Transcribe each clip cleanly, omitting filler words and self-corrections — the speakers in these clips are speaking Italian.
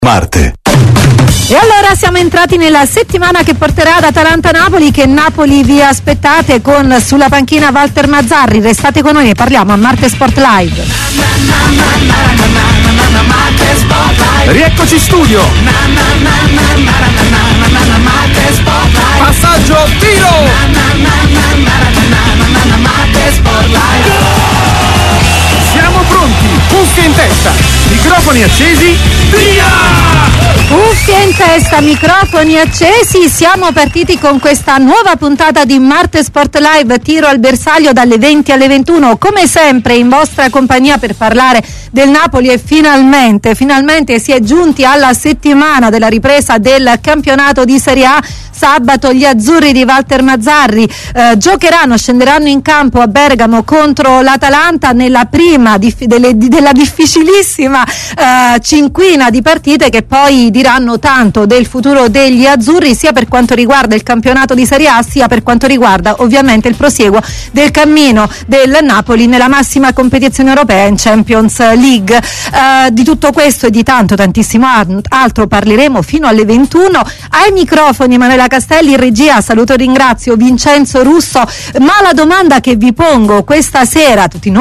Marte. E allora siamo entrati nella settimana che porterà ad Atalanta-Napoli, che Napoli vi aspettate con sulla panchina Walter Mazzarri. Restate con noi, ne parliamo a Marte Sport Live. Rieccoci in studio. Passaggio, tiro. Siamo pronti, cuffie in testa, microfoni accesi, via! Cuffie in testa, microfoni accesi, siamo partiti con questa nuova puntata di Marte Sport Live, tiro al bersaglio dalle 20 alle 21, come sempre in vostra compagnia per parlare del Napoli e finalmente si è giunti alla settimana della ripresa del campionato di Serie A. Sabato gli azzurri di Walter Mazzarri scenderanno in campo a Bergamo contro l'Atalanta nella prima della difficilissima cinquina di partite che poi diranno tanto del futuro degli azzurri, sia per quanto riguarda il campionato di Serie A, sia per quanto riguarda ovviamente il prosieguo del cammino del Napoli nella massima competizione europea in Champions League. Di tutto questo e di tantissimo altro parleremo fino alle 21. Ai microfoni Emanuela Castelli, in regia saluto e ringrazio Vincenzo Russo, ma la domanda che vi pongo questa sera a tutti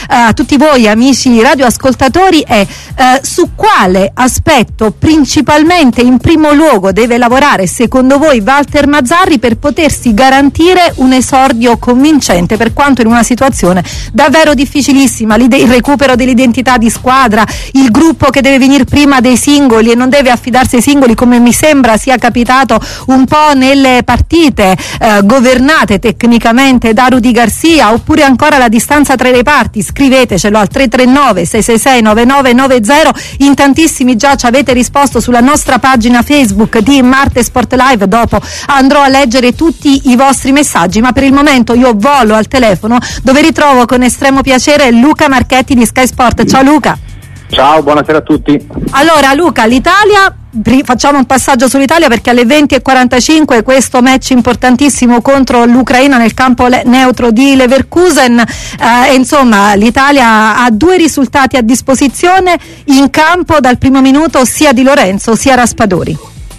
voi amici radioascoltatori è su quale aspetto principalmente in primo luogo deve lavorare secondo voi Walter Mazzarri per potersi garantire un esordio convincente, per quanto in una situazione davvero difficilissima, il recupero dell'identità di squadra, il gruppo che deve venire prima dei singoli e non deve affidarsi ai singoli come mi sembra sia capitato un po' nelle partite governate tecnicamente da Rudy Garcia, oppure ancora la distanza tra le parti. Scrivetecelo al 339 666 9990. In tantissimi già ci avete risposto sulla nostra pagina Facebook di Marte Sport Live, dopo andrò a leggere tutti i vostri messaggi, ma per il momento io volo al telefono dove ritrovo con estremo piacere Luca Marchetti di Sky Sport. Ciao Luca. Ciao, buonasera a tutti. Allora Luca, l'Italia, facciamo un passaggio sull'Italia perché alle 20:45 questo match importantissimo contro l'Ucraina nel campo neutro di Leverkusen, insomma l'Italia ha due risultati a disposizione in campo dal primo minuto, sia Di Lorenzo sia Raspadori.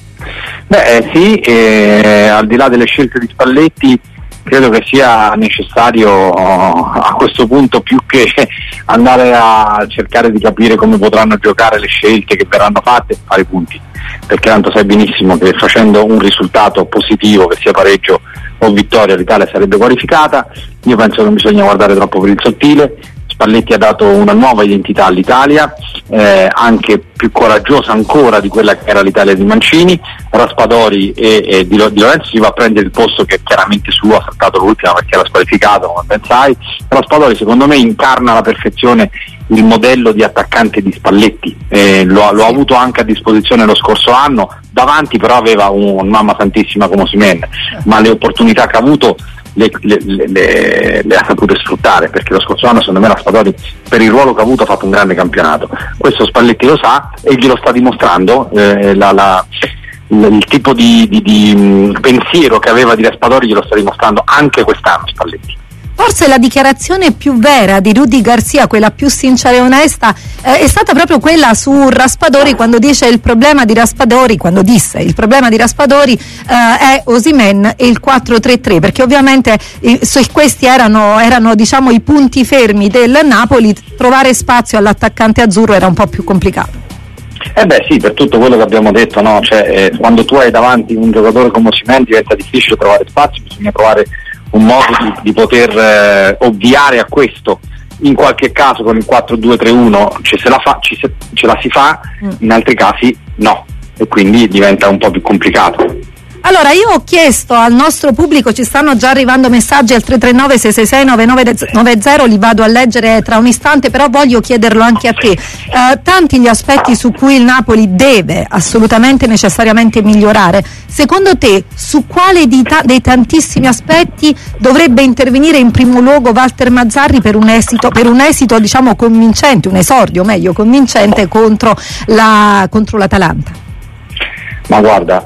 Al di là delle scelte di Spalletti credo che sia necessario a questo punto, più che andare a cercare di capire come potranno giocare le scelte che verranno fatte, fare punti, perché tanto sai benissimo che facendo un risultato positivo, che sia pareggio o vittoria, l'Italia sarebbe qualificata. Io penso che non bisogna guardare troppo per il sottile. Spalletti ha dato una nuova identità all'Italia, anche più coraggiosa ancora di quella che era l'Italia di Mancini. Raspadori e Di Lorenzo si va a prendere il posto che è chiaramente suo, ha saltato l'ultima perché era squalificato, come ben sai. Raspadori secondo me incarna alla perfezione il modello di attaccante di Spalletti, lo ha avuto anche a disposizione lo scorso anno, davanti però aveva un mamma santissima come Osimhen, ma le opportunità che ha avuto le ha sapute sfruttare, perché lo scorso anno secondo me Raspadori per il ruolo che ha avuto ha fatto un grande campionato. Questo Spalletti lo sa e glielo sta dimostrando. Il tipo di pensiero che aveva di Raspadori glielo sta dimostrando anche quest'anno Spalletti. Forse la dichiarazione più vera di Rudy Garcia, quella più sincera e onesta, è stata proprio quella su Raspadori, quando disse il problema di Raspadori è Osimhen e il 4-3-3, perché ovviamente questi erano diciamo i punti fermi del Napoli. Trovare spazio all'attaccante azzurro era un po' più complicato. Sì, per tutto quello che abbiamo detto, no? Quando tu hai davanti un giocatore come Osimhen diventa difficile trovare spazio, bisogna trovare un modo di poter ovviare a questo. In qualche caso con il 4-2-3-1 ce la si fa, in altri casi no, e quindi diventa un po' più complicato. Allora, io ho chiesto al nostro pubblico, ci stanno già arrivando messaggi al 339 666 9990, li vado a leggere tra un istante, però voglio chiederlo anche a te. Tanti gli aspetti su cui il Napoli deve assolutamente necessariamente migliorare. Secondo te, su quale dei tantissimi aspetti dovrebbe intervenire in primo luogo Walter Mazzarri per un esito diciamo convincente, un esordio meglio convincente contro l'Atalanta? Ma guarda,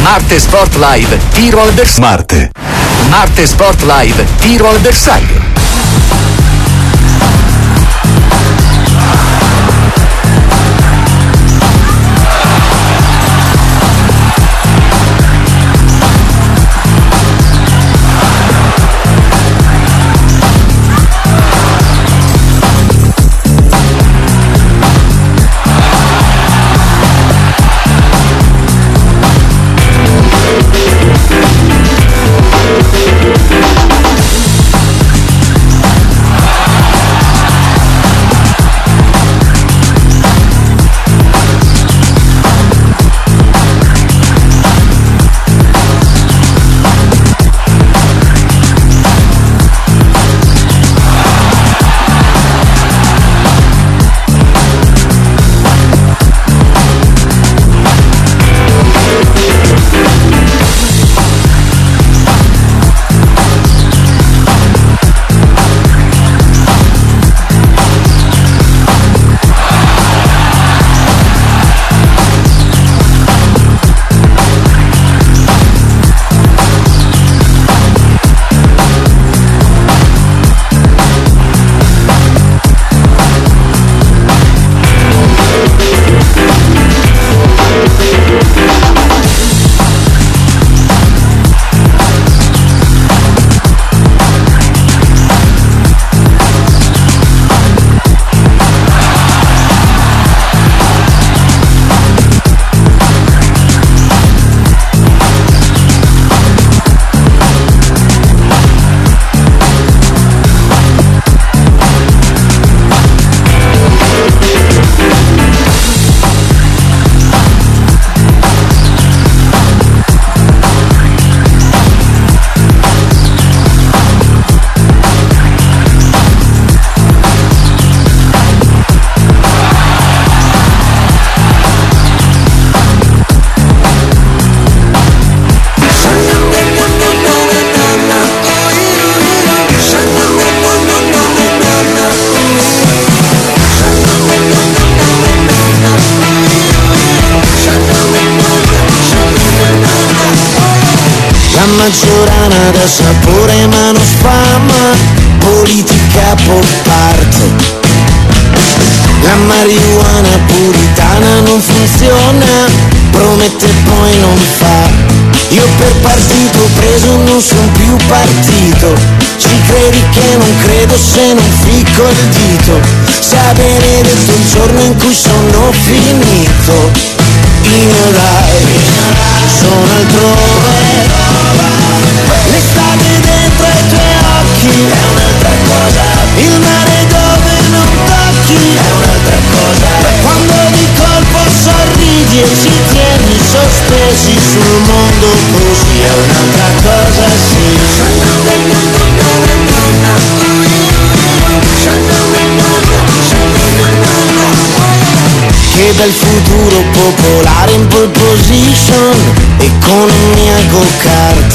Marte Sport Live, tiro al bersaglio. Marte Sport Live, tiro al bersaglio. Giorana da sapore ma non sfama, politica pop art. La marijuana puritana non funziona, promette e poi non fa. Io per partito preso non son più partito. Ci credi che non credo se non ficco il dito. Sa benedetto il giorno in cui sono finito. Ignorai, sono altrove. L'estate dentro ai tuoi occhi è un'altra cosa. Il mare dove non tocchi è un'altra cosa. Quando di colpo sorridi e ci tieni sospesi sul mondo così è un'altra cosa, sì. Che bel futuro popolare in pole position, economia go-kart.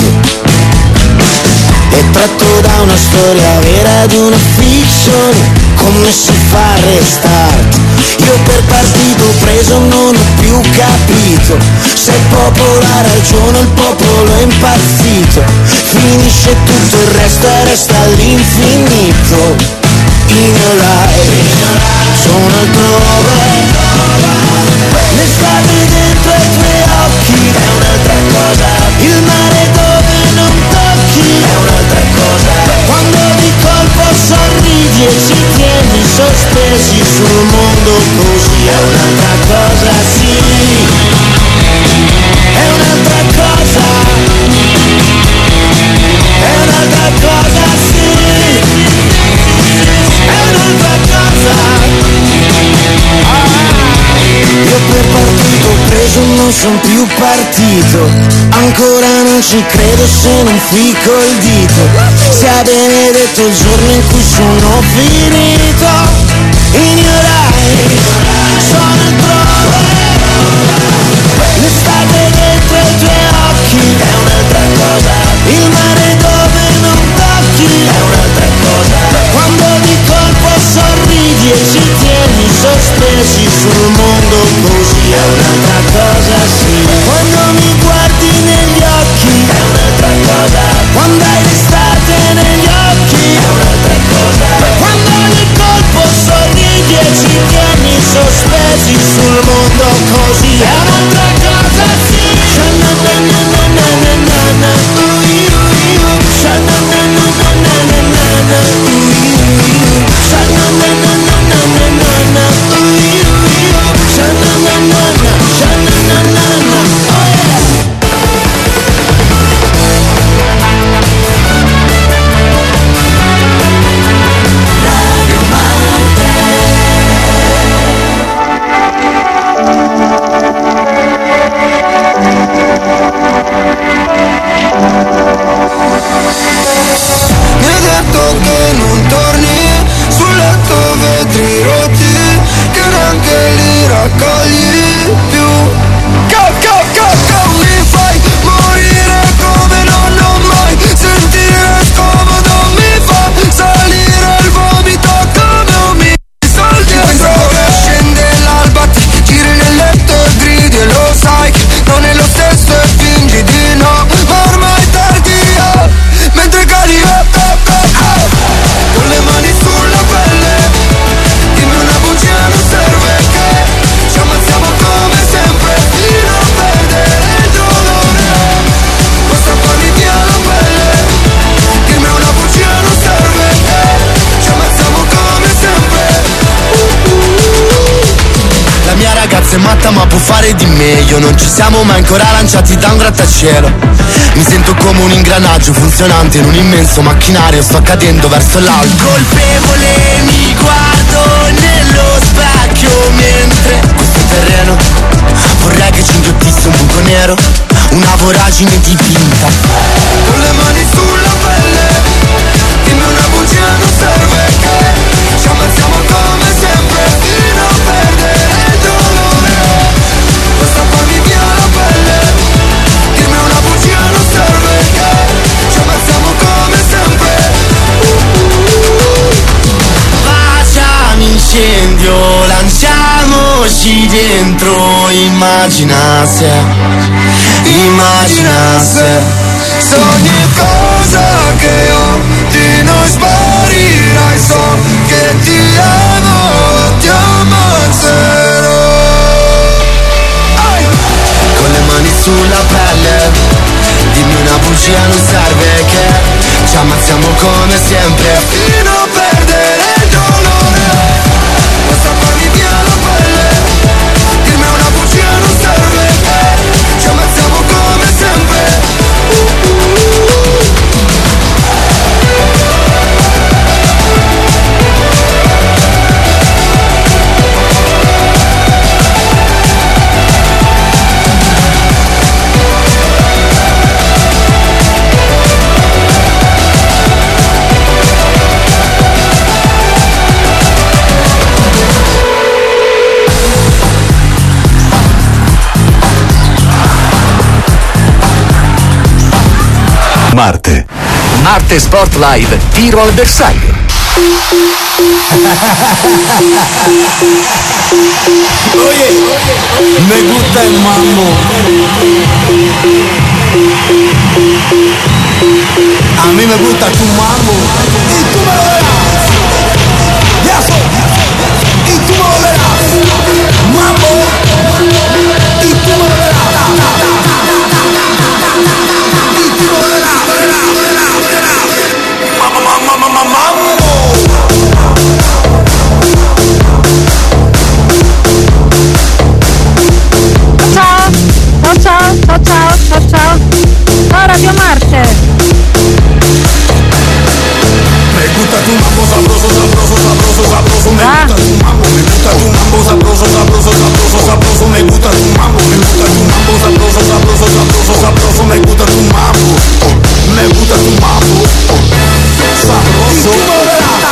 È tratto da una storia vera, di una fiction, come si fa restart. Io per partito preso non ho più capito. Se il popolo ha ragione, il popolo è impazzito. Finisce tutto il resto e resta all'infinito. In your life, sono altrove. L'estate dentro ai tuoi occhi è un'altra cosa. Il mare dove non tocchi è un'altra cosa. Quando di colpo sorridi e ci tieni sospesi sul mondo così è un'altra cosa, sì. È un'altra cosa. È un'altra cosa, sì. È un'altra cosa. Io per partito preso non son più partito. Ancora non ci credo se non ficco il dito. Sia benedetto il giorno in cui sono finito. Ignorai, sono altrove. L'estate dentro i tuoi occhi è un'altra cosa. Il mare dove non tocchi è un'altra cosa. Quando di colpo sorridi e ci tieni sospesi sul mondo così è un'altra cosa, sì. Quando mi guardi fare di meglio, non ci siamo mai ancora lanciati da un grattacielo. Mi sento come un ingranaggio funzionante in un immenso macchinario, sto cadendo verso l'alto. Colpevole mi guardo nello specchio mentre questo terreno vorrei che ci inghiottisse un buco nero, una voragine dipinta. Con le mani sulla pelle, dimmi una bugia non serve che ci ammazziamo come sempre fino a perdere il dolore. Puoi strapparmi via la pelle, dimmi una bugia non serve che ci ammazziamo come sempre. Baciami incendio, lanciamoci dentro, immagina se ogni cosa che ho di noi sparirai, so che ti amo, ti ammazzerò. Con le mani sulla pelle, dimmi una bugia non serve che ci ammazziamo come sempre fino a perdere il dolore. Puoi strapparmi via la pelle, dimmi una bugia non serve che ci ammazziamo come sempre. Marte Sport Live, tiro al bersaglio. Oye, me gusta el mambo. A mí me gusta tu mambo. Y tú me lo verás. Yaso. Y tú me lo verás. Mambo. Y tú me lo verás. Y tú me lo verás. Mambo. Ciao. Ciao Radio Marte. Me gusta tu mambo sabroso, me gusta tu mambo, me gusta tu mambo sabroso, me gusta tu mambo, me gusta tu mambo sabroso, me gusta tu mambo, me gusta tu mambo sabroso.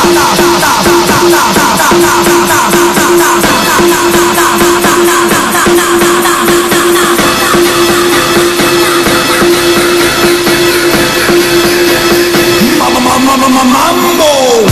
Mambo.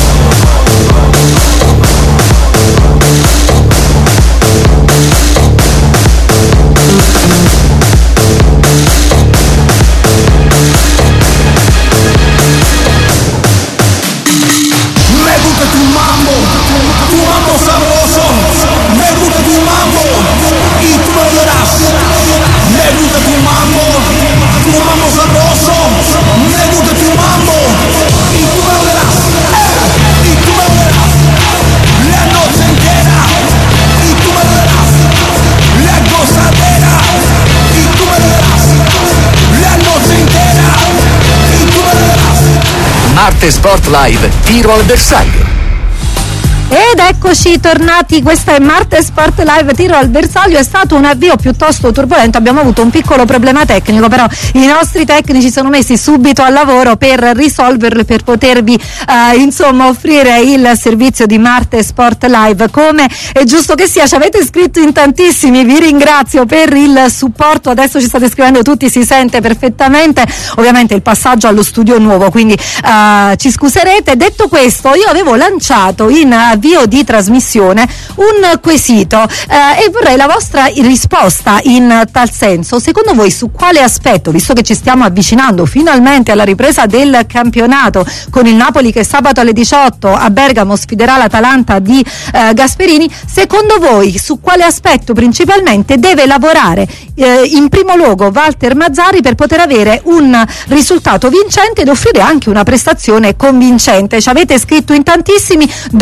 Marte Sport Live, tiro al bersaglio. Ed eccoci tornati, questa è Marte Sport Live, tiro al bersaglio. È stato un avvio piuttosto turbolento, abbiamo avuto un piccolo problema tecnico, però i nostri tecnici sono messi subito al lavoro per risolverlo e per potervi offrire il servizio di Marte Sport Live come è giusto che sia. Ci avete scritto in tantissimi, vi ringrazio per il supporto, adesso ci state scrivendo tutti, si sente perfettamente, ovviamente il passaggio allo studio nuovo, quindi ci scuserete. Detto questo, io avevo lanciato in avvio di trasmissione un quesito e vorrei la vostra risposta in tal senso. Secondo voi su quale aspetto, visto che ci stiamo avvicinando finalmente alla ripresa del campionato con il Napoli che sabato alle 18 a Bergamo sfiderà l'Atalanta di Gasperini, secondo voi su quale aspetto principalmente deve lavorare in primo luogo Walter Mazzarri per poter avere un risultato vincente ed offrire anche una prestazione convincente? Ci avete scritto in tantissimi, dopo andremo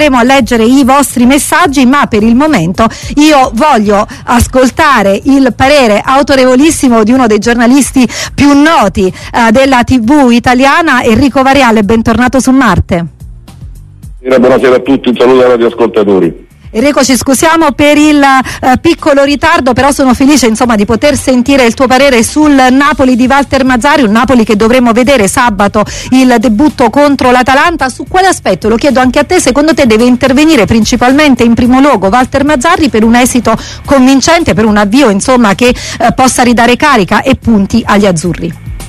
continueremo a leggere i vostri messaggi, ma per il momento io voglio ascoltare il parere autorevolissimo di uno dei giornalisti più noti della TV italiana, Enrico Variale. Bentornato su Marte. Buonasera a tutti, un saluto ai radioascoltatori. Enrico, ci scusiamo per il piccolo ritardo, però sono felice insomma di poter sentire il tuo parere sul Napoli di Walter Mazzarri, un Napoli che dovremo vedere sabato il debutto contro l'Atalanta. Su quale aspetto, lo chiedo anche a te, secondo te deve intervenire principalmente in primo luogo Walter Mazzarri per un esito convincente, per un avvio insomma che possa ridare carica e punti agli azzurri?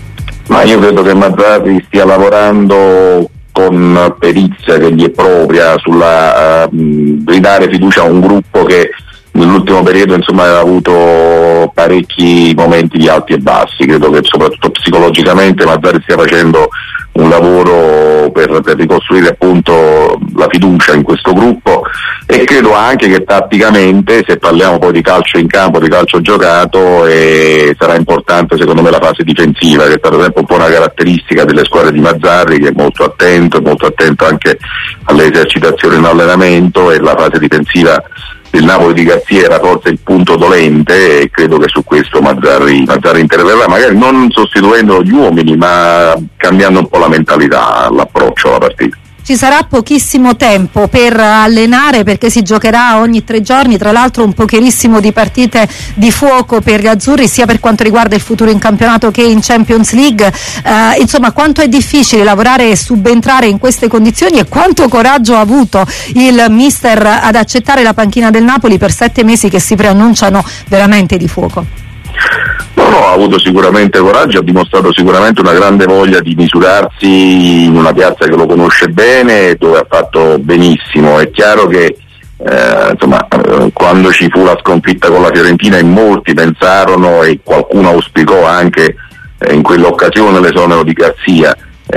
Ma io credo che Mazzarri stia lavorando con perizia che gli è propria sulla ridare fiducia a un gruppo che nell'ultimo periodo insomma aveva avuto parecchi momenti di alti e bassi. Credo che soprattutto psicologicamente Mazzarri stia facendo un lavoro per ricostruire appunto la fiducia in questo gruppo, e credo anche che tatticamente, se parliamo poi di calcio in campo, di calcio giocato, sarà importante secondo me la fase difensiva, che è stata sempre un po' una caratteristica delle squadre di Mazzarri, che è molto attento anche alle esercitazioni in allenamento, e la fase difensiva del Napoli di Garzia era forse il punto dolente, e credo che su questo Mazzarri interverrà, magari non sostituendo gli uomini ma cambiando un po' la mentalità, l'approccio alla partita. Ci sarà pochissimo tempo per allenare, perché si giocherà ogni 3 giorni, tra l'altro un pocherissimo di partite di fuoco per gli azzurri, sia per quanto riguarda il futuro in campionato che in Champions League. Insomma, quanto è difficile lavorare e subentrare in queste condizioni, e quanto coraggio ha avuto il mister ad accettare la panchina del Napoli per 7 mesi che si preannunciano veramente di fuoco? No, ha avuto sicuramente coraggio, ha dimostrato sicuramente una grande voglia di misurarsi in una piazza che lo conosce bene, dove ha fatto benissimo. È chiaro che quando ci fu la sconfitta con la Fiorentina, in molti pensarono, e qualcuno auspicò anche in quell'occasione, l'esonero di Garzia.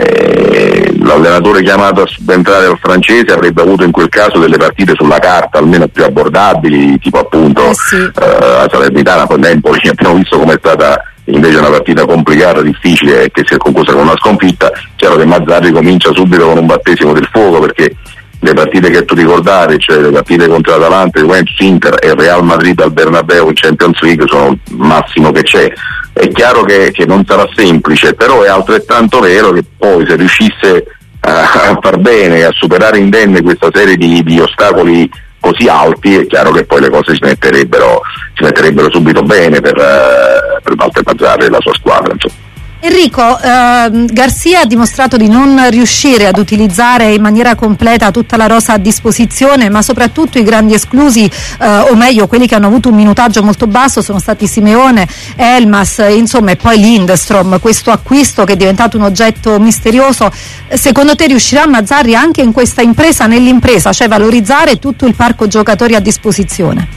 L'allenatore chiamato a subentrare al francese avrebbe avuto in quel caso delle partite sulla carta almeno più abbordabili, tipo appunto la Salernitana. Poi Napoli abbiamo visto com'è stata invece una partita complicata, difficile, e che si è conclusa con una sconfitta. Chiaro che Mazzarri comincia subito con un battesimo del fuoco, perché le partite che tu ricordavi, cioè le partite contro l'Atalanta, Juventus, Inter e Real Madrid al Bernabeu in Champions League, sono il massimo che c'è. È chiaro che non sarà semplice, però è altrettanto vero che poi, se riuscisse a far bene, a superare indenne questa serie di ostacoli così alti, è chiaro che poi le cose si metterebbero subito bene per Walter Mazzarri e la sua squadra, insomma. Enrico, Garzia ha dimostrato di non riuscire ad utilizzare in maniera completa tutta la rosa a disposizione, ma soprattutto i grandi esclusi, o meglio quelli che hanno avuto un minutaggio molto basso, sono stati Simeone, Elmas, insomma, e poi Lindstrom. Questo acquisto che è diventato un oggetto misterioso, secondo te riuscirà Mazzarri anche in questa impresa, nell'impresa, cioè valorizzare tutto il parco giocatori a disposizione?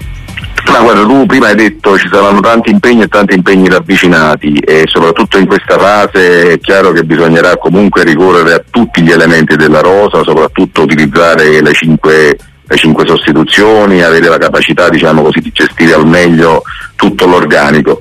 Ma guarda, tu prima hai detto ci saranno tanti impegni ravvicinati, e soprattutto in questa fase è chiaro che bisognerà comunque ricorrere a tutti gli elementi della rosa, soprattutto utilizzare le cinque sostituzioni, avere la capacità, diciamo così, di gestire al meglio tutto l'organico.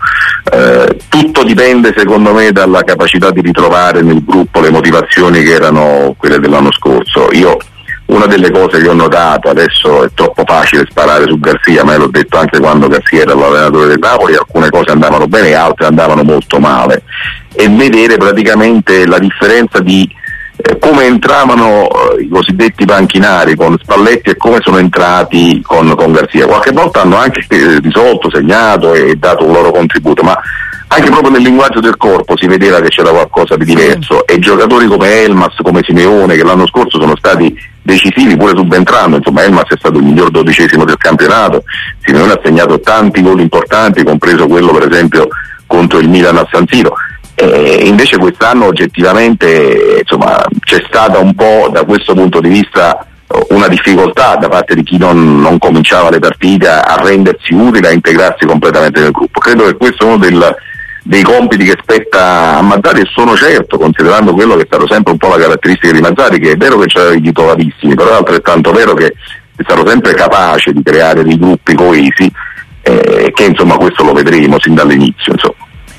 Tutto dipende secondo me dalla capacità di ritrovare nel gruppo le motivazioni che erano quelle dell'anno scorso. Una delle cose che ho notato, adesso è troppo facile sparare su Garzia, ma l'ho detto anche quando Garzia era l'allenatore del Napoli, alcune cose andavano bene e altre andavano molto male, e vedere praticamente la differenza di come entravano i cosiddetti panchinari con Spalletti e come sono entrati con Garzia. Qualche volta hanno anche risolto, segnato e dato un loro contributo, ma anche proprio nel linguaggio del corpo si vedeva che c'era qualcosa di diverso, e giocatori come Elmas, come Simeone, che l'anno scorso sono stati decisivi pure subentrando, insomma Elmas è stato il miglior 12° del campionato, Simeone ha segnato tanti gol importanti, compreso quello per esempio contro il Milan a San Siro. Invece quest'anno oggettivamente c'è stata un po' da questo punto di vista una difficoltà da parte di chi non cominciava le partite a rendersi utile, a integrarsi completamente nel gruppo. Credo che questo è uno dei compiti che spetta a Mazzarri, e sono certo, considerando quello che è stato sempre un po' la caratteristica di Mazzarri, che è vero che c'erano i titolarissimi, però è altrettanto vero che è stato sempre capace di creare dei gruppi coesi, che insomma questo lo vedremo sin dall'inizio, insomma.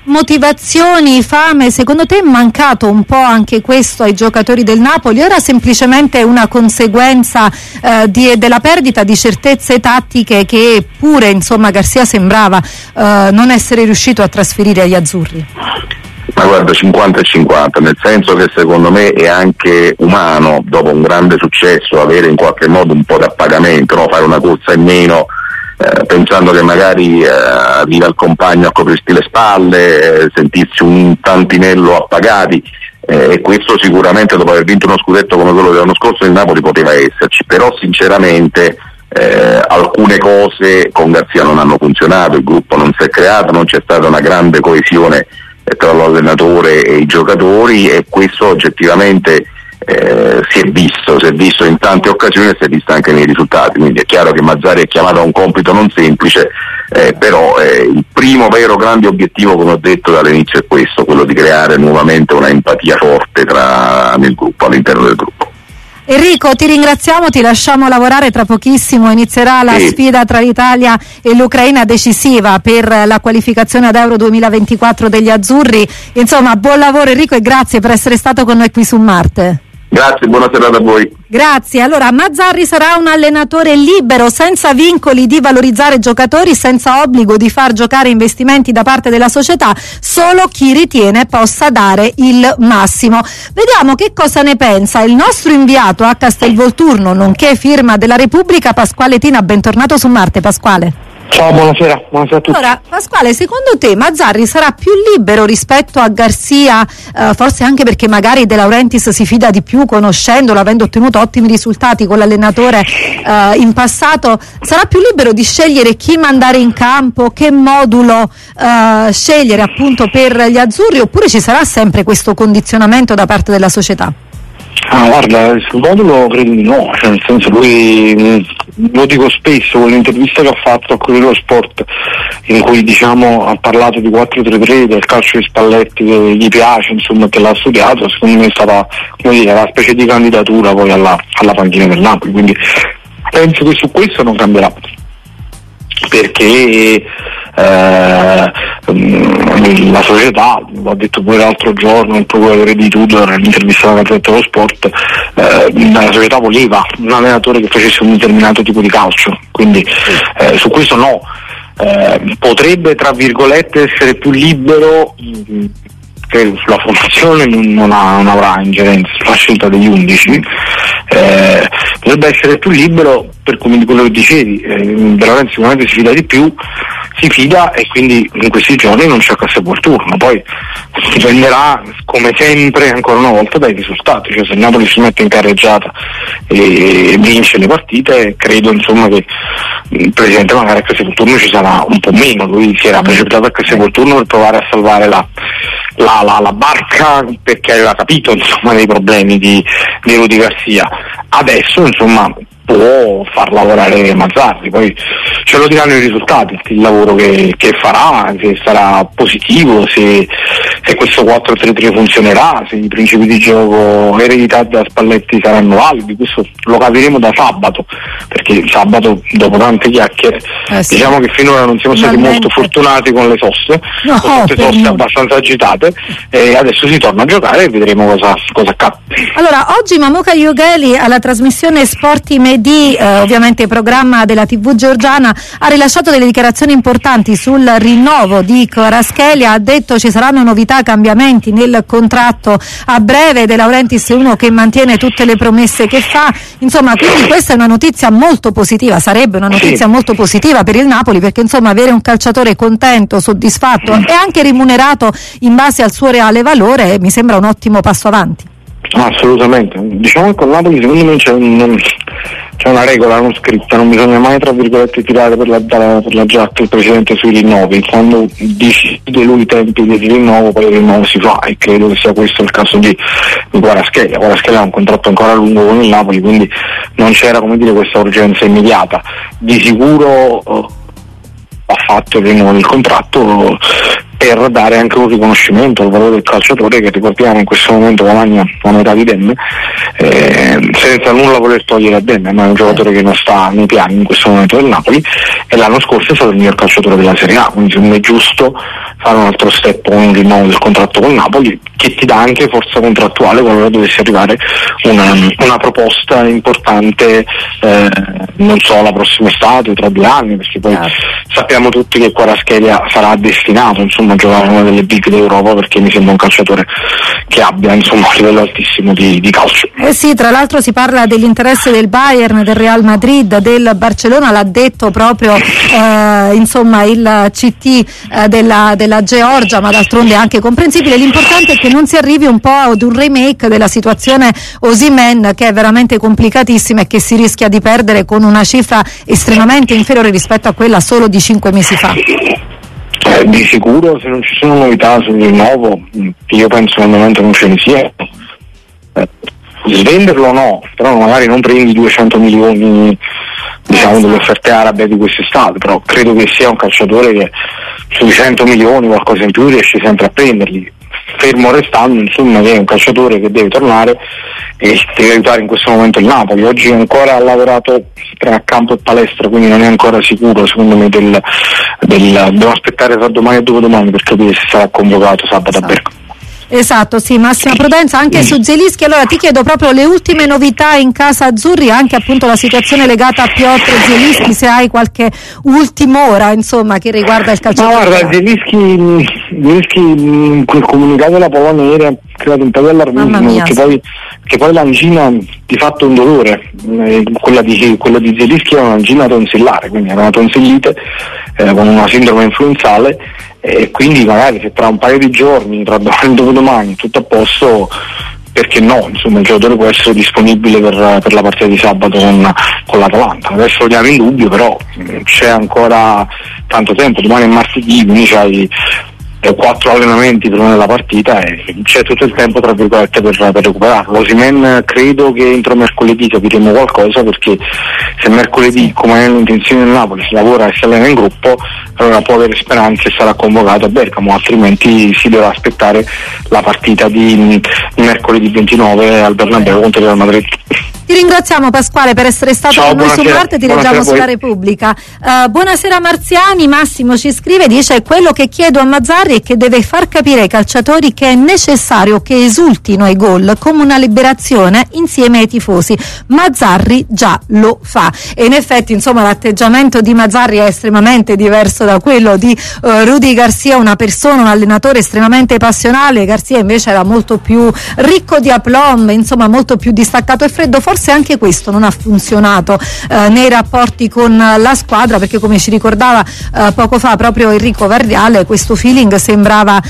motivazioni, fame, secondo te è mancato un po' anche questo ai giocatori del Napoli? Era semplicemente una conseguenza della perdita di certezze tattiche che pure insomma Garcia sembrava non essere riuscito a trasferire agli azzurri? Ma guarda, 50-50, nel senso che secondo me è anche umano, dopo un grande successo, avere in qualche modo un po' di appagamento, no? Fare una corsa in meno, pensando che magari arriva il compagno a coprirti le spalle, sentirsi un tantinello appagati, e questo sicuramente dopo aver vinto uno scudetto come quello dell'anno scorso il Napoli poteva esserci, però sinceramente alcune cose con Garcia non hanno funzionato, il gruppo non si è creato, non c'è stata una grande coesione tra l'allenatore e i giocatori, e questo oggettivamente si è visto in tante occasioni e si è visto anche nei risultati, quindi è chiaro che Mazzarri è chiamato a un compito non semplice, però il primo vero grande obiettivo, come ho detto dall'inizio, è questo, quello di creare nuovamente una empatia forte nel gruppo, all'interno del gruppo. Enrico, ti ringraziamo, ti lasciamo lavorare, tra pochissimo inizierà la sfida tra l'Italia e l'Ucraina decisiva per la qualificazione ad Euro 2024 degli azzurri. Insomma, buon lavoro Enrico e grazie per essere stato con noi qui su Marte. Grazie, buona serata a voi. Grazie. Allora, Mazzarri sarà un allenatore libero, senza vincoli di valorizzare giocatori, senza obbligo di far giocare investimenti da parte della società, solo chi ritiene possa dare il massimo. Vediamo che cosa ne pensa il nostro inviato a Castelvolturno, nonché firma della Repubblica, Pasquale Tina. Bentornato su Marte, Pasquale. Ciao, buonasera a tutti. Allora, Pasquale, secondo te Mazzarri sarà più libero rispetto a Garcia, forse anche perché magari De Laurentiis si fida di più conoscendolo, avendo ottenuto ottimi risultati con l'allenatore in passato, sarà più libero di scegliere chi mandare in campo, che modulo scegliere appunto per gli azzurri, oppure ci sarà sempre questo condizionamento da parte della società? Guarda, sul modulo credo di no, cioè nel senso lui, lo dico spesso, con l'intervista che ha fatto a Corriere dello Sport in cui diciamo ha parlato di 4-3-3, del calcio di Spalletti che gli piace, insomma, che l'ha studiato, secondo me è stata, come dire, una specie di candidatura poi alla panchina del Napoli, quindi penso che su questo non cambierà, perché la società, l'ho detto pure l'altro giorno il procuratore di Tudor nell'intervista alla Gazzetta dello Sport, la società voleva un allenatore che facesse un determinato tipo di calcio, quindi su questo no, potrebbe tra virgolette essere più libero, credo sulla formazione non avrà ingerenza sulla scelta degli 11, potrebbe essere più libero per come quello che dicevi, veramente sicuramente si fida di più, si fida, e quindi in questi giorni non c'è Castelvolturno, poi dipenderà come sempre ancora una volta dai risultati, cioè se il Napoli si mette in carreggiata e vince le partite, credo insomma che il presidente magari a Castelvolturno ci sarà un po' meno, lui si era precipitato a Castelvolturno per provare a salvare la barca, perché aveva capito insomma dei problemi di Rudy Garcia. Adesso insomma può far lavorare Mazzarri, poi ce lo diranno i risultati, il lavoro che farà, se sarà positivo, se questo 4-3-3 funzionerà, se i principi di gioco ereditati da Spalletti saranno validi. Questo lo capiremo da sabato, perché sabato dopo tante chiacchiere diciamo che finora non siamo stati molto fortunati con le soste, con tutte soste abbastanza agitate, e adesso si torna a giocare e vedremo cosa accade. Allora, oggi Mamuka Iogeli alla trasmissione Sport Imedi, ovviamente programma della TV georgiana, ha rilasciato delle dichiarazioni importanti sul rinnovo di Kvaratskhelia, ha detto ci saranno novità, cambiamenti nel contratto a breve, De Laurentiis è uno che mantiene tutte le promesse che fa, insomma, quindi questa è una notizia molto positiva, sarebbe una notizia molto positiva per il Napoli, perché insomma avere un calciatore contento, soddisfatto e anche remunerato in base al suo reale valore mi sembra un ottimo passo avanti. Assolutamente, diciamo che con Napoli secondo me c'è una regola non scritta, non bisogna mai tra virgolette tirare per la giacca il presidente sui rinnovi, quando decide lui i tempi del rinnovo poi il rinnovo si fa, e credo che sia questo il caso di Kvaratskhelia ha un contratto ancora lungo con il Napoli, quindi non c'era, come dire, questa urgenza immediata. Di sicuro ha fatto il rinnovo del contratto, per dare anche un riconoscimento al valore del calciatore, che ricordiamo in questo momento guadagna una metà di Demme, senza nulla voler togliere a Demme, ma è un giocatore che non sta nei piani in questo momento del Napoli, e l'anno scorso è stato il miglior calciatore della Serie A, quindi secondo me è giusto fare un altro step con un rinnovo del contratto con Napoli, che ti dà anche forza contrattuale qualora dovesse arrivare una proposta importante, non so, la prossima estate o tra 2 anni, perché poi sappiamo tutti che Kvaratskhelia sarà destinato insomma a giocare una delle big d'Europa, perché mi sembra un calciatore che abbia insomma un livello altissimo di calcio. Sì, tra l'altro si parla dell'interesse del Bayern, del Real Madrid, del Barcellona, l'ha detto proprio insomma il CT della Georgia, ma d'altronde è anche comprensibile. L'importante è che non si arrivi un po' ad un remake della situazione Osimhen, che è veramente complicatissima e che si rischia di perdere con una cifra estremamente inferiore rispetto a quella solo di 5 mesi fa. Di sicuro, se non ci sono novità sul rinnovo, io penso al momento non ce ne sia. Svenderlo no, però magari non prendi 200 milioni diciamo delle offerte arabe di quest'estate, però credo che sia un calciatore che sui 100 milioni qualcosa in più riesce sempre a prenderli, fermo restando insomma che è un calciatore che deve tornare e deve aiutare in questo momento il Napoli. Oggi ancora ha lavorato tra campo e palestra, quindi non è ancora sicuro secondo me devo aspettare tra domani e dopodomani per capire se sarà convocato sabato a Bergamo. Esatto, sì, massima prudenza anche su Zielinski. Allora ti chiedo proprio le ultime novità in casa azzurri, anche appunto la situazione legata a Piotr Zielinski, se hai qualche ultima ora insomma che riguarda il calciatore. Ma guarda, Zielinski quel comunicato della Polonia nera ha creato un po' di allarmismo, che poi l'angina di fatto è un dolore, quella di Zielinski era un'angina tonsillare, quindi era una tonsillite con una sindrome influenzale, e quindi magari se tra un paio di giorni, tra domani e dopodomani tutto a posto, perché no, insomma il giocatore può essere disponibile per la partita di sabato con l'Atalanta. Adesso lo diamo in dubbio, però c'è ancora tanto tempo, domani è martedì, quindi c'hai 4 allenamenti prima della partita e c'è tutto il tempo tra virgolette per recuperarlo. Osimhen credo che entro mercoledì capiremo qualcosa, perché se mercoledì, come è l'intenzione del Napoli, si lavora e si allena in gruppo, allora può avere speranze e sarà convocato a Bergamo, altrimenti si dovrà aspettare la partita di mercoledì 29 al Bernabeu contro il Real Madrid. Ti ringraziamo Pasquale per essere stato con noi su Marte, ti leggiamo sulla Repubblica. Buonasera Marziani, Massimo ci scrive, dice: quello che chiedo a Mazzarri è che deve far capire ai calciatori che è necessario che esultino ai gol come una liberazione insieme ai tifosi. Mazzarri già lo fa, e in effetti insomma l'atteggiamento di Mazzarri è estremamente diverso da quello di Rudy Garcia, una persona, un allenatore estremamente passionale. Garcia invece era molto più ricco di aplomb, insomma molto più distaccato e freddo. Forse anche questo non ha funzionato nei rapporti con la squadra, perché come ci ricordava poco fa proprio Enrico Vardiale, questo feeling sembrava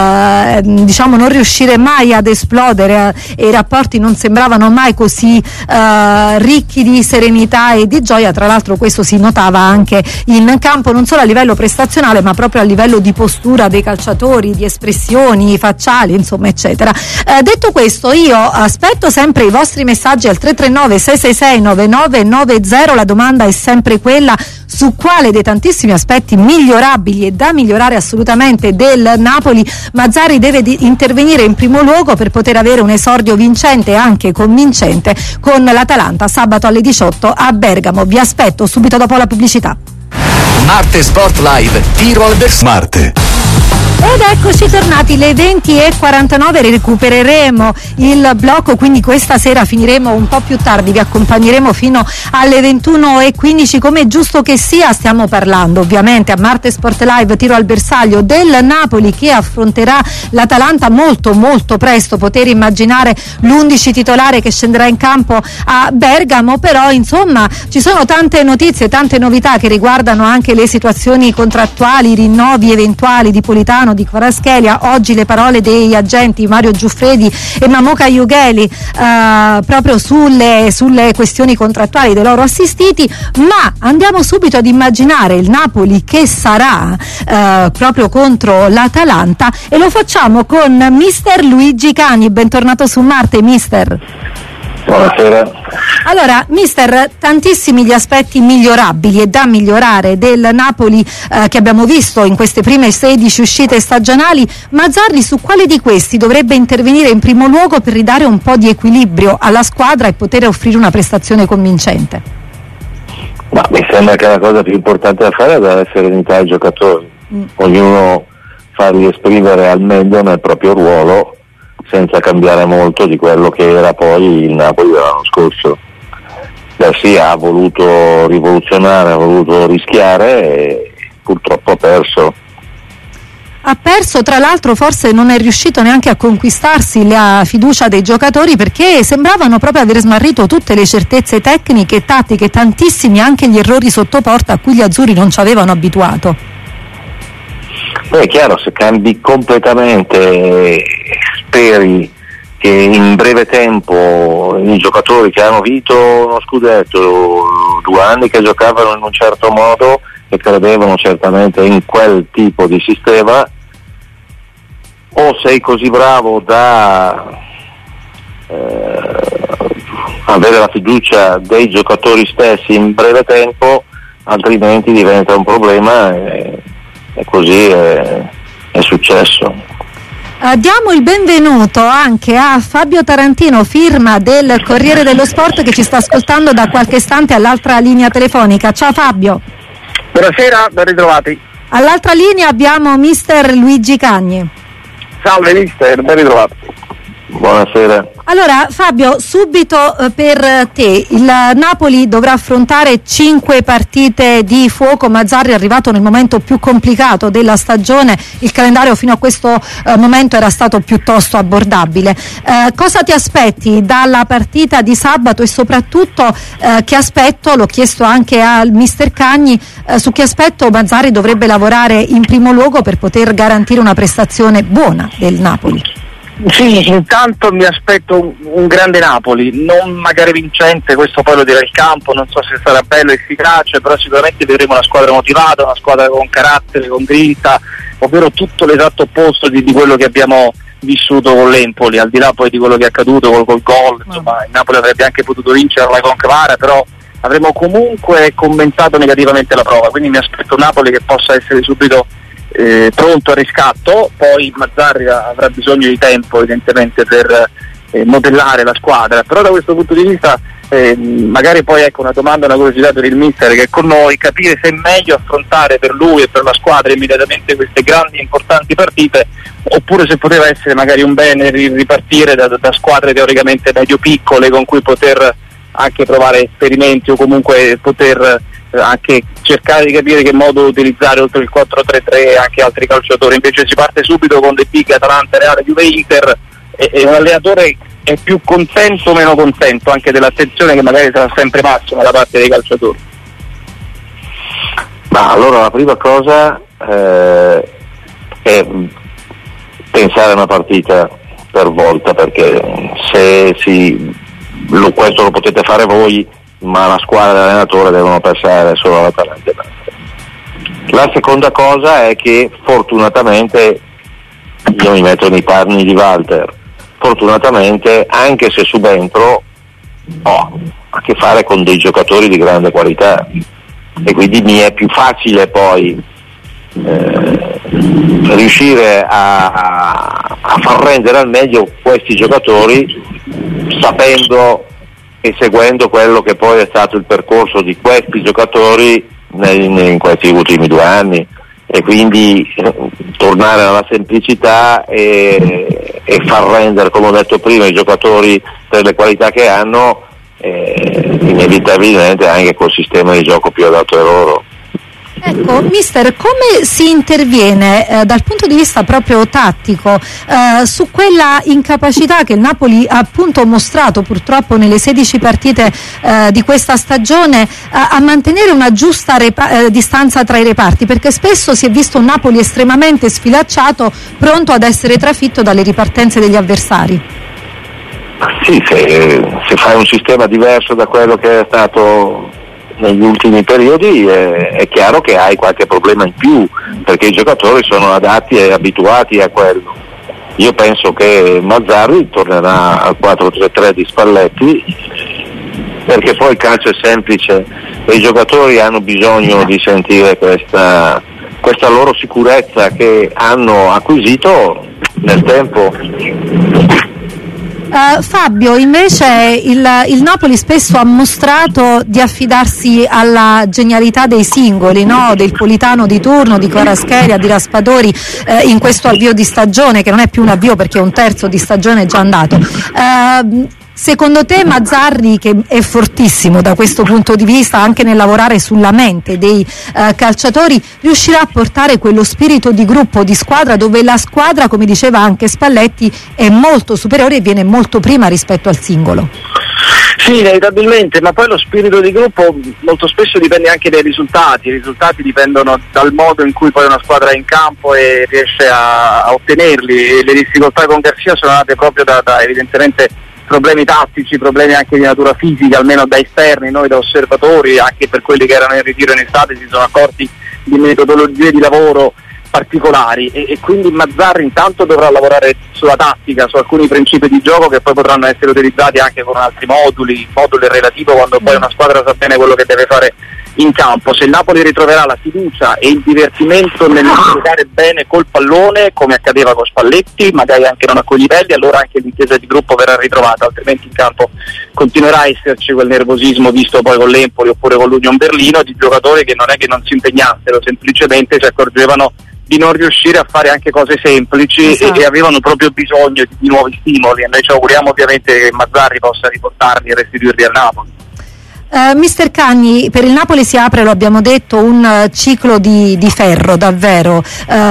diciamo non riuscire mai ad esplodere e i rapporti non sembravano mai così ricchi di serenità e di gioia. Tra l'altro questo si notava anche in campo, non solo a livello prestazionale ma proprio a livello di postura dei calciatori, di espressioni facciali, insomma eccetera. Detto questo, io aspetto sempre i vostri messaggi al 339 666 9990. La domanda è sempre quella: su quale dei tantissimi aspetti migliorabili e da migliorare assolutamente del Napoli Mazzarri deve intervenire in primo luogo per poter avere un esordio vincente e anche convincente con l'Atalanta sabato alle 18 a Bergamo. Vi aspetto subito dopo la pubblicità. Marte Sport Live, tiro al Marte. Ed eccoci tornati, le 20:49, recupereremo il blocco, quindi questa sera finiremo un po' più tardi, vi accompagneremo fino alle 21:15 come è giusto che sia. Stiamo parlando ovviamente a Marte Sport Live, tiro al bersaglio, del Napoli che affronterà l'Atalanta molto molto presto. Poter immaginare l'11 titolare che scenderà in campo a Bergamo, però insomma ci sono tante notizie, tante novità che riguardano anche le situazioni contrattuali, i rinnovi eventuali di Politano, di Kvaratskhelia. Oggi le parole degli agenti Mario Giuffredi e Mamoka Yugheli proprio sulle questioni contrattuali dei loro assistiti. Ma andiamo subito ad immaginare il Napoli che sarà proprio contro l'Atalanta, e lo facciamo con mister Luigi Cani. Bentornato su Marte, mister. Buonasera. Allora, mister, tantissimi gli aspetti migliorabili e da migliorare del Napoli che abbiamo visto in queste prime 16 uscite stagionali. Mazzarri su quale di questi dovrebbe intervenire in primo luogo per ridare un po' di equilibrio alla squadra e poter offrire una prestazione convincente? Ma mi sembra che la cosa più importante da fare è dare serenità ai giocatori, ognuno farli esprimere al meglio nel proprio ruolo senza cambiare molto di quello che era poi il Napoli dell'anno scorso. Sì, ha voluto rivoluzionare, ha voluto rischiare e purtroppo ha perso. Ha perso, tra l'altro forse non è riuscito neanche a conquistarsi la fiducia dei giocatori, perché sembravano proprio aver smarrito tutte le certezze tecniche e tattiche, tantissimi anche gli errori sotto porta a cui gli azzurri non ci avevano abituato. Poi è chiaro, se cambi completamente, speri che in breve tempo i giocatori che hanno vinto uno scudetto, 2 anni che giocavano in un certo modo e credevano certamente in quel tipo di sistema, o sei così bravo da avere la fiducia dei giocatori stessi in breve tempo, altrimenti diventa un problema e così è successo. Diamo il benvenuto anche a Fabio Tarantino, firma del Corriere dello Sport, che ci sta ascoltando da qualche istante all'altra linea telefonica. Ciao Fabio. Buonasera, ben ritrovati. All'altra linea abbiamo mister Luigi Cagni. Salve mister, ben ritrovato. Buonasera. Allora Fabio, subito per te, il Napoli dovrà affrontare 5 partite di fuoco. Mazzarri è arrivato nel momento più complicato della stagione, il calendario fino a questo momento era stato piuttosto abbordabile. Cosa ti aspetti dalla partita di sabato e soprattutto che aspetto, l'ho chiesto anche al mister Cagni, su che aspetto Mazzarri dovrebbe lavorare in primo luogo per poter garantire una prestazione buona del Napoli? Sì, intanto mi aspetto un grande Napoli, non magari vincente, questo poi lo dirà il campo, non so se sarà bello e efficace, però sicuramente vedremo una squadra motivata, una squadra con carattere, con grinta, ovvero tutto l'esatto opposto di quello che abbiamo vissuto con l'Empoli, al di là poi di quello che è accaduto col gol, insomma il Napoli avrebbe anche potuto vincere la Concavara, però avremmo comunque commentato negativamente la prova, quindi mi aspetto un Napoli che possa essere subito pronto al riscatto. Poi Mazzarri avrà bisogno di tempo evidentemente per modellare la squadra, però da questo punto di vista magari poi ecco una domanda, una curiosità per il mister che è con noi, capire se è meglio affrontare per lui e per la squadra immediatamente queste grandi e importanti partite, oppure se poteva essere magari un bene ripartire da squadre teoricamente medio-piccole con cui poter anche provare esperimenti o comunque poter anche cercare di capire che modo utilizzare oltre il 4-3-3 anche altri calciatori. Invece si parte subito con dei big Atalanta, Reale, Juve, Inter e un allenatore è più contento o meno contento anche dell'attenzione che magari sarà sempre massima da parte dei calciatori. Ma allora la prima cosa è pensare a una partita per volta, perché se questo lo potete fare voi, ma la squadra e l'allenatore devono pensare solo all'Atalanta. La seconda cosa è che fortunatamente, io mi metto nei panni di Walter, fortunatamente anche se subentro ho a che fare con dei giocatori di grande qualità e quindi mi è più facile poi riuscire a far rendere al meglio questi giocatori, sapendo e seguendo quello che poi è stato il percorso di questi giocatori in questi ultimi 2 anni, e quindi tornare alla semplicità e far rendere, come ho detto prima, i giocatori per le qualità che hanno, inevitabilmente anche col sistema di gioco più adatto a loro. Ecco, mister, come si interviene dal punto di vista proprio tattico su quella incapacità che il Napoli ha appunto mostrato purtroppo nelle 16 partite di questa stagione a mantenere una giusta distanza tra i reparti, perché spesso si è visto un Napoli estremamente sfilacciato, pronto ad essere trafitto dalle ripartenze degli avversari? Sì, se fai un sistema diverso da quello che è stato negli ultimi periodi è chiaro che hai qualche problema in più, perché i giocatori sono adatti e abituati a quello. io penso che Mazzarri tornerà al 4-3-3 di Spalletti, perché poi il calcio è semplice e i giocatori hanno bisogno di sentire questa loro sicurezza che hanno acquisito nel tempo. Fabio, invece il Napoli spesso ha mostrato di affidarsi alla genialità dei singoli, no? Del Politano di turno, di Kvaratskhelia, di Raspadori in questo avvio di stagione, che non è più un avvio perché un terzo di stagione è già andato. Secondo te Mazzarri, che è fortissimo da questo punto di vista anche nel lavorare sulla mente dei calciatori, riuscirà a portare quello spirito di gruppo, di squadra, dove la squadra, come diceva anche Spalletti, è molto superiore e viene molto prima rispetto al singolo? Sì, inevitabilmente, ma poi lo spirito di gruppo molto spesso dipende anche dai risultati. I risultati dipendono dal modo in cui poi una squadra è in campo e riesce a ottenerli, e le difficoltà con Garcia sono nate proprio da evidentemente problemi tattici, problemi anche di natura fisica, almeno da esterni. Noi da osservatori, anche per quelli che erano in ritiro in estate, si sono accorti di metodologie di lavoro particolari, e quindi Mazzarri intanto dovrà lavorare sulla tattica, su alcuni principi di gioco che poi potranno essere utilizzati anche con altri moduli. Il modulo è relativo quando poi una squadra sa bene quello che deve fare in campo. Se il Napoli ritroverà la fiducia e il divertimento nel giocare bene col pallone, come accadeva con Spalletti, magari anche non a quei livelli, allora anche l'intesa di gruppo verrà ritrovata, altrimenti in campo continuerà a esserci quel nervosismo visto poi con l'Empoli oppure con l'Union Berlino, di giocatori che non è che non si impegnassero, semplicemente si accorgevano di non riuscire a fare anche cose semplici, esatto, e avevano proprio bisogno di nuovi stimoli, e noi ci auguriamo ovviamente che Mazzarri possa riportarli e restituirli al Napoli. Mister Cagni, per il Napoli si apre, lo abbiamo detto, un ciclo di ferro davvero,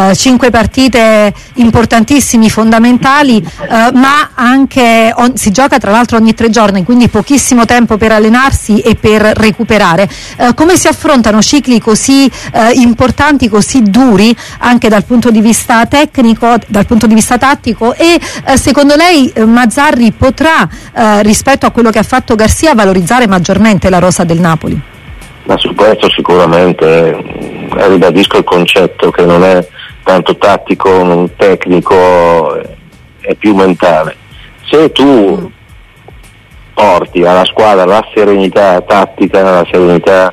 5 partite importantissimi, fondamentali, ma anche si gioca tra l'altro ogni 3 giorni, quindi pochissimo tempo per allenarsi e per recuperare. Come si affrontano cicli così importanti, così duri anche dal punto di vista tecnico, dal punto di vista tattico, e secondo lei Mazzarri potrà rispetto a quello che ha fatto Garcia valorizzare maggiormente la rosa del Napoli? Ma su questo sicuramente ribadisco il concetto che non è tanto tattico, non tecnico, è più mentale. Se tu porti alla squadra la serenità tattica, la serenità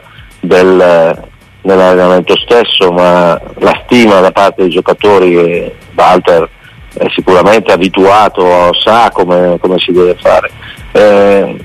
nell'allenamento stesso, ma la stima da parte dei giocatori, che Walter è sicuramente abituato, sa come si deve fare,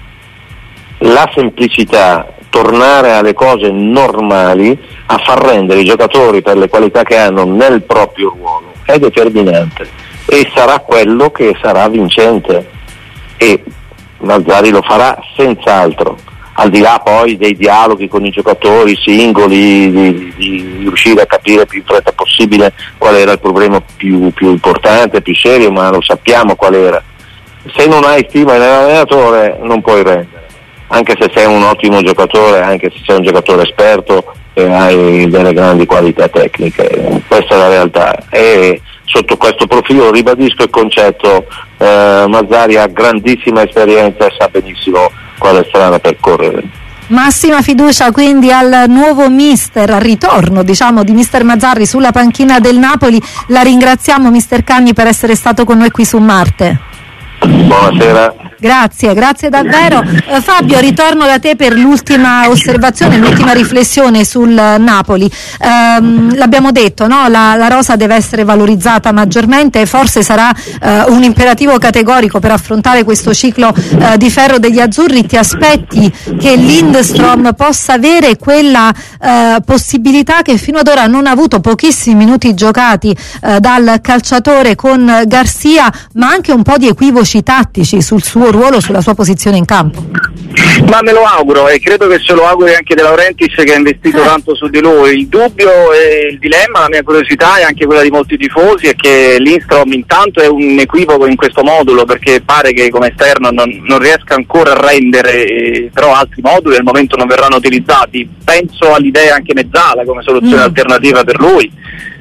la semplicità, tornare alle cose normali, a far rendere i giocatori per le qualità che hanno nel proprio ruolo, è determinante e sarà quello che sarà vincente, e Mazzarri lo farà senz'altro, al di là poi dei dialoghi con i giocatori singoli, di riuscire a capire più in fretta possibile qual era il problema più importante, più serio, ma lo sappiamo qual era. Se non hai stima nell'allenatore non puoi rendere, anche se sei un ottimo giocatore, anche se sei un giocatore esperto e hai delle grandi qualità tecniche. Questa è la realtà, e sotto questo profilo ribadisco il concetto, Mazzarri ha grandissima esperienza e sa benissimo quale strada percorrere. Massima fiducia quindi al nuovo mister, al ritorno diciamo di mister Mazzarri sulla panchina del Napoli. La ringraziamo mister Cagni per essere stato con noi qui su Marte. Buonasera. Grazie davvero. Fabio, ritorno da te per l'ultima osservazione, l'ultima riflessione sul Napoli. L'abbiamo detto, no? La rosa deve essere valorizzata maggiormente, forse sarà un imperativo categorico per affrontare questo ciclo di ferro degli azzurri. Ti aspetti che Lindstrom possa avere quella possibilità che fino ad ora non ha avuto, pochissimi minuti giocati dal calciatore con Garcia, ma anche un po' di equivoci tattici sul suo ruolo, sulla sua posizione in campo? Ma me lo auguro, e credo che se lo auguri anche De Laurentiis, che ha investito tanto su di lui. Il dubbio e il dilemma, la mia curiosità e anche quella di molti tifosi, è che Lindstrom intanto è un equivoco in questo modulo, perché pare che come esterno non riesca ancora a rendere, però altri moduli al momento non verranno utilizzati. Penso all'idea anche Mezzala come soluzione alternativa per lui,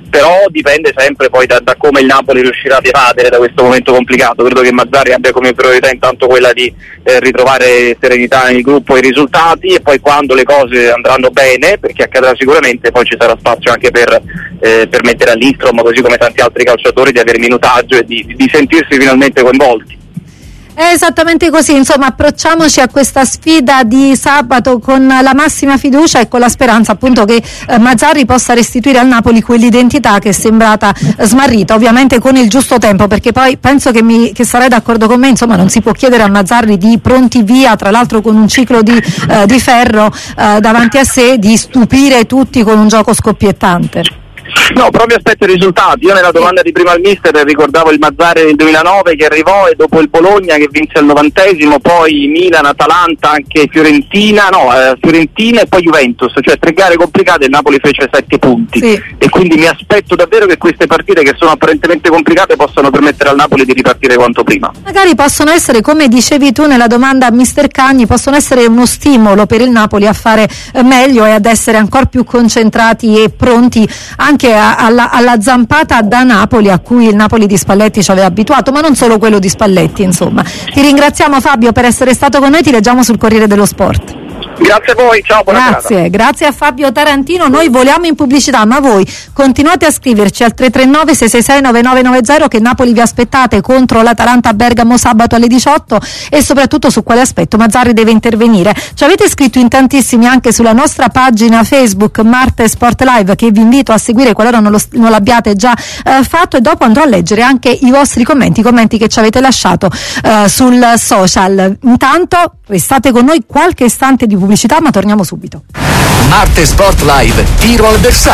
però dipende sempre poi da come il Napoli riuscirà ad evadere da questo momento complicato. Credo che Mazzarri abbia come priorità intanto quella di ritrovare serenità nel gruppo e i risultati, e poi quando le cose andranno bene, perché accadrà sicuramente, poi ci sarà spazio anche per mettere all'Istrom, così come tanti altri calciatori, di avere minutaggio e di sentirsi finalmente coinvolti. È esattamente così, insomma, approcciamoci a questa sfida di sabato con la massima fiducia e con la speranza appunto che Mazzarri possa restituire al Napoli quell'identità che è sembrata smarrita, ovviamente con il giusto tempo, perché poi penso che sarai d'accordo con me, insomma non si può chiedere a Mazzarri di pronti via, tra l'altro con un ciclo di ferro davanti a sé, di stupire tutti con un gioco scoppiettante. No, proprio aspetto i risultati. Io nella domanda di prima al mister ricordavo il Mazzarri del 2009 che arrivò, e dopo il Bologna che vinse al 90°, poi Milan, Atalanta, anche Fiorentina e poi Juventus, cioè 3 gare complicate, il Napoli fece 7 punti, sì. E quindi mi aspetto davvero che queste partite, che sono apparentemente complicate, possano permettere al Napoli di ripartire quanto prima. Magari possono essere, come dicevi tu nella domanda a mister Cagni, possono essere uno stimolo per il Napoli a fare meglio e ad essere ancora più concentrati e pronti anche alla zampata da Napoli a cui il Napoli di Spalletti ci aveva abituato, ma non solo quello di Spalletti, insomma. Ti ringraziamo Fabio per essere stato con noi, ti leggiamo sul Corriere dello Sport. Grazie a voi, ciao, buona serata. Grazie a Fabio Tarantino. Noi voliamo in pubblicità, ma voi continuate a scriverci al 339 666 9990 che Napoli vi aspettate contro l'Atalanta a Bergamo sabato alle 18, e soprattutto su quale aspetto Mazzarri deve intervenire. Ci avete scritto in tantissimi anche sulla nostra pagina Facebook Marte Sport Live, che vi invito a seguire qualora non l'abbiate già fatto, e dopo andrò a leggere anche i vostri commenti che ci avete lasciato sul social. Intanto restate con noi qualche istante di pubblicità, ma torniamo subito. Marte Sport Live, tiro al bersaglio.